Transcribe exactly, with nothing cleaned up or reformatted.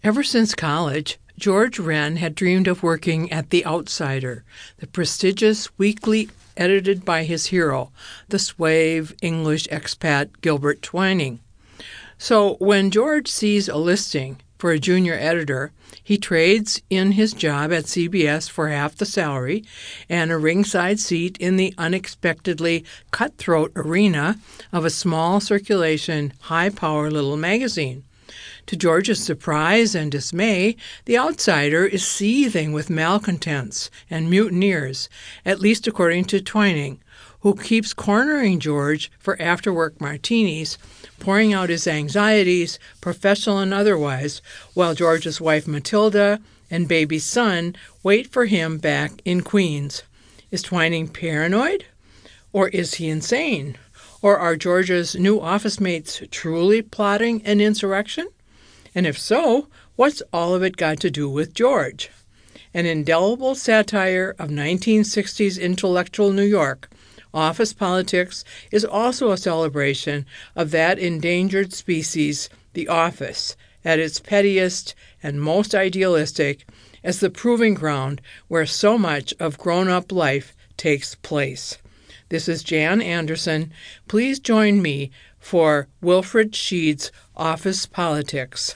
Ever since college, George Wren had dreamed of working at The Outsider, the prestigious weekly edited by his hero, the suave English expat Gilbert Twining. So when George sees a listing for a junior editor, he trades in his job at C B S for half the salary and a ringside seat in the unexpectedly cutthroat arena of a small circulation, high-power little magazine. To George's surprise and dismay, The Outsider is seething with malcontents and mutineers, at least according to Twining, who keeps cornering George for after-work martinis, pouring out his anxieties, professional and otherwise, while George's wife Matilda and baby son wait for him back in Queens. Is Twining paranoid? Or is he insane? Or are George's new office mates truly plotting an insurrection? And if so, what's all of it got to do with George? An indelible satire of nineteen sixties intellectual New York, Office Politics is also a celebration of that endangered species, the office, at its pettiest and most idealistic, as the proving ground where so much of grown-up life takes place. This is Jan Anderson. Please join me for Wilfred Sheed's Office Politics.